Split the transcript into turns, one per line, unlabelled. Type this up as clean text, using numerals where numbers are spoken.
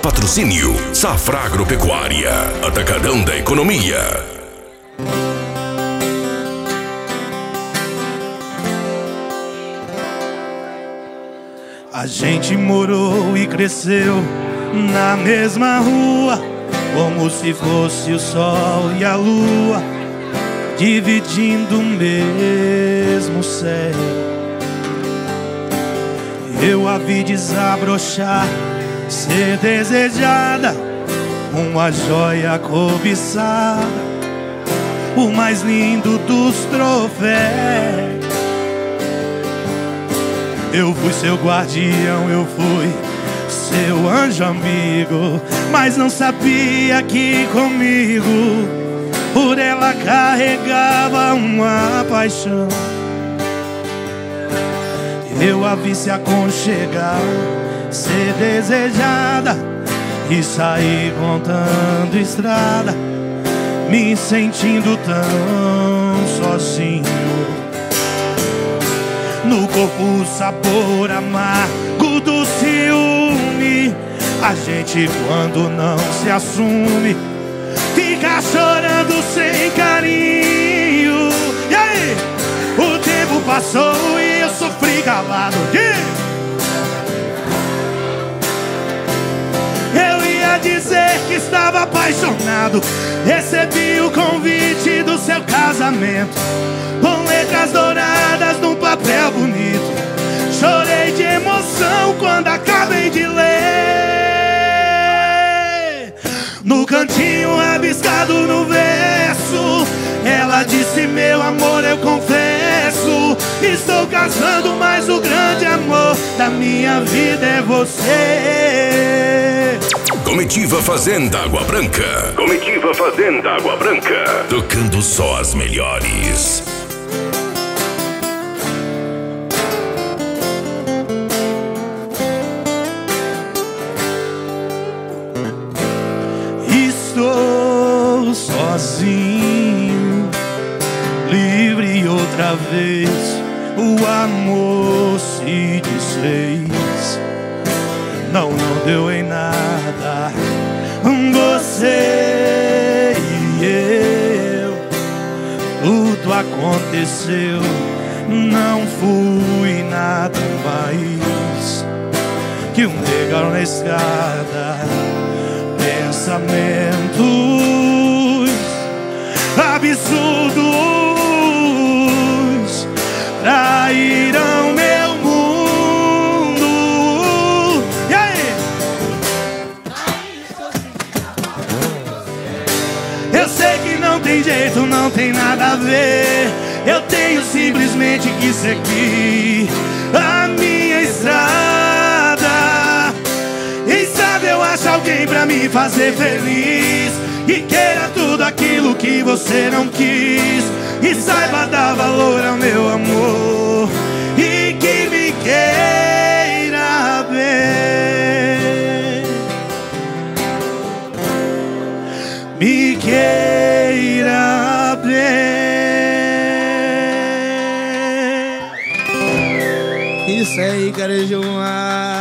Patrocínio Safra Agropecuária, Atacadão da Economia.
A gente morou e cresceu na mesma rua, como se fosse o sol e a lua, dividindo o mesmo céu. Eu a vi desabrochar, ser desejada, uma joia cobiçada, o mais lindo dos troféus. Eu fui seu guardião, eu fui seu anjo amigo, mas não sabia que comigo por ela carregava uma paixão. Eu a vi se aconchegar, ser desejada e sair contando estrada, me sentindo tão sozinho. No corpo o sabor amargo do ciúme, a gente quando não se assume fica chorando sem carinho. E aí? O tempo passou e eu sofri calado. Eu ia dizer que estava apaixonado, recebi o convite do seu casamento, com letras douradas num papel bonito. Chorei de emoção quando acabei de ler. No cantinho rabiscado no verso, ela disse: meu amor, eu confesso, estou casando, mas o grande amor da minha vida é você.
Comitiva Fazenda Água Branca. Comitiva Fazenda Água Branca. Tocando só as melhores.
Estou sozinho, livre outra vez, o amor se desfez. Não deu em nada, você e eu, tudo aconteceu, não fui nada mais que um degrau na escada. Pensamentos absurdos traíram meu mundo. E aí? Eu sei que não tem jeito, não tem nada a ver. Eu tenho simplesmente que seguir a minha estrada. Quem sabe eu acho alguém pra me fazer feliz, e queira tudo aquilo que você não quis, e saiba dar valor ao meu amor, e que me queira bem, me queira bem.
Isso aí, Carejumar.